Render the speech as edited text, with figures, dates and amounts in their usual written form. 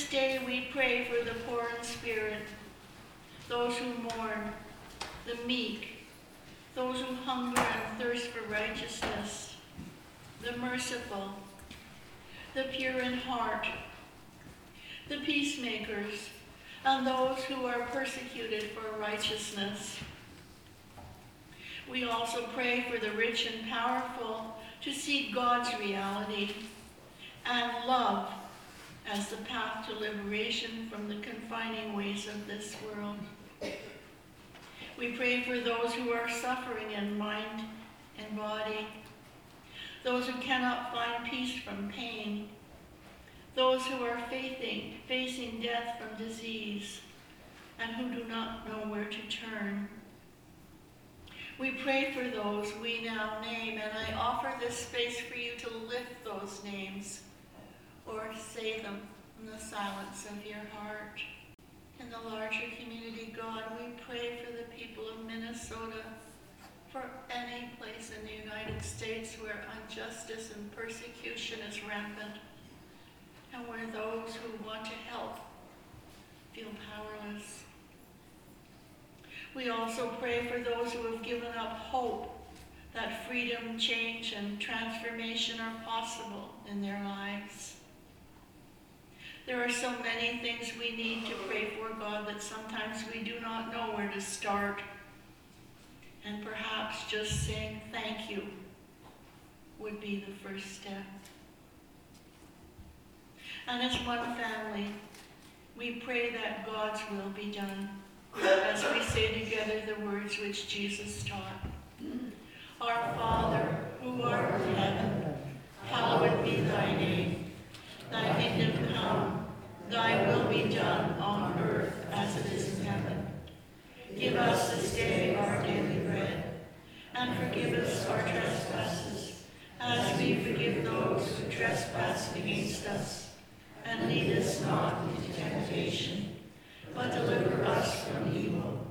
this day we pray for the poor in spirit, those who mourn, the meek, those who hunger and thirst for righteousness, the merciful, the pure in heart, the peacemakers, and those who are persecuted for righteousness. We also pray for the rich and powerful to see God's reality and love as the path to liberation from the confining ways of this world. We pray for those who are suffering in mind and body, those who cannot find peace from pain, those who are facing death from disease, and who do not know where to turn. We pray for those we now name, and I offer this space for you to lift those names or say them in the silence of your heart. In the larger community, God, we pray for the people of Minnesota, for any place in the United States where injustice and persecution is rampant, and where those who want to help feel powerless. We also pray for those who have given up hope that freedom, change, and transformation are possible in their lives. There are so many things we need to pray for, God, that sometimes we do not know where to start. And perhaps just saying thank you would be the first step. And as one family, we pray that God's will be done as we say together the words which Jesus taught. Our Father, who art in heaven, hallowed be thy name. Thy kingdom come, thy will be done on earth as it is in heaven. Give us this day our daily bread, and forgive us our trespasses, as we forgive those who trespass against us. And lead us not into temptation, but deliver us from evil.